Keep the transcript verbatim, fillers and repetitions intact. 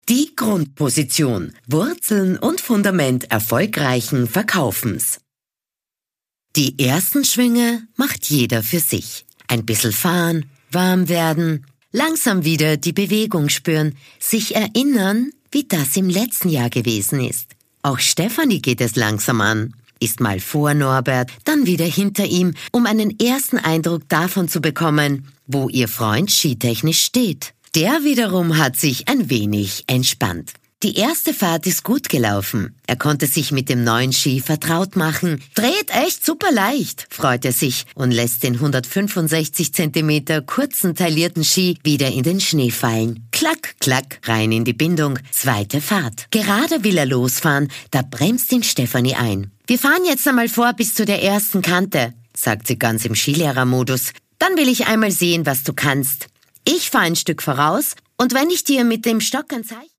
Die Grundposition, Wurzeln und Fundament erfolgreichen Verkaufens. Die ersten Schwünge macht jeder für sich. Ein bisschen fahren, warm werden, langsam wieder die Bewegung spüren, sich erinnern, wie das im letzten Jahr gewesen ist. Auch Stefanie geht es langsam an, ist mal vor Norbert, dann wieder hinter ihm, um einen ersten Eindruck davon zu bekommen, wo ihr Freund skitechnisch steht. Der wiederum hat sich ein wenig entspannt. Die erste Fahrt ist gut gelaufen. Er konnte sich mit dem neuen Ski vertraut machen. Dreht echt super leicht, freut er sich und lässt den hundertfünfundsechzig Zentimeter kurzen taillierten Ski wieder in den Schnee fallen. Klack, klack, rein in die Bindung. Zweite Fahrt. Gerade will er losfahren, da bremst ihn Stefanie ein. Wir fahren jetzt einmal vor bis zu der ersten Kante, sagt sie ganz im Skilehrermodus. Dann will ich einmal sehen, was du kannst. Ich fahre ein Stück voraus und wenn ich dir mit dem Stock ein Zeichen